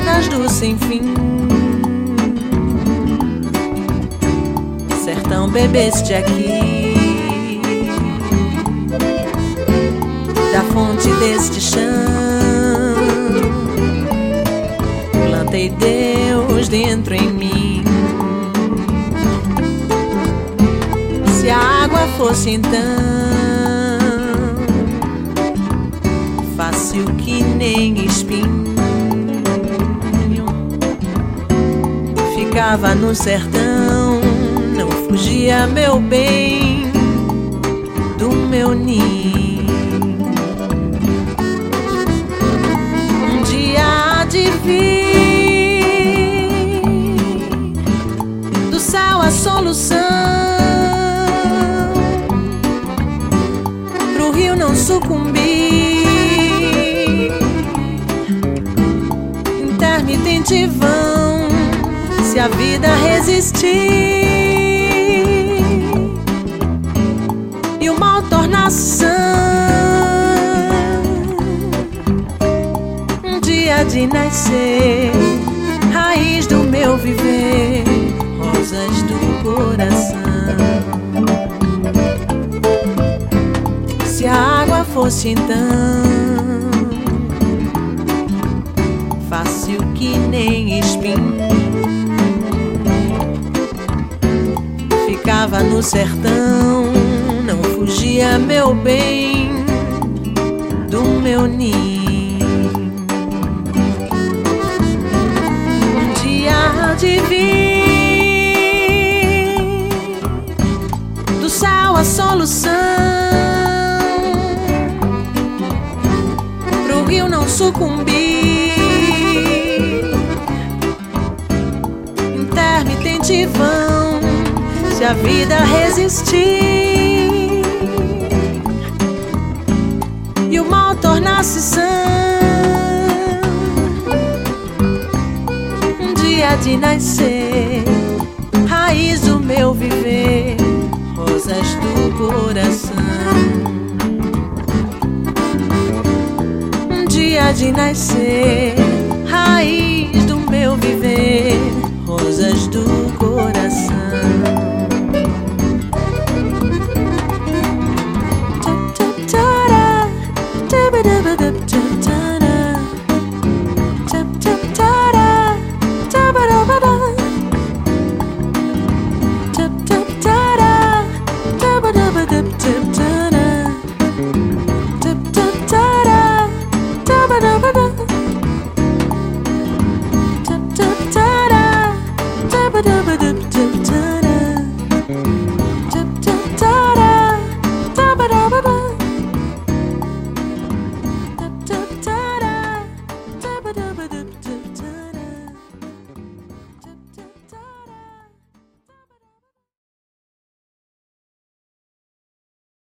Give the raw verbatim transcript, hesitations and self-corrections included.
estradas do sem fim. Sertão, bebeste aqui da fonte deste chão. Plantei Deus dentro em mim. Se a água fosse então fácil que nem espinho, ficava no sertão, não fugia, meu bem, do meu ninho. Um dia há de vir do céu a solução, pro rio não sucumbir, intermitente vão, se a vida resistir e o mal tornar-se sã. Um dia de nascer, raiz do meu viver, rosas do coração. Se a água fosse então fácil que nem espinho, ficava no sertão, não fugia, meu bem, do meu ninho. Um dia há de vir do céu a solução, pro rio não sucumbir, intermitente vão, se a vida resistir e o mal tornar-se sã. Um dia de nascer, raiz do meu viver, rosas do coração. Um dia de nascer,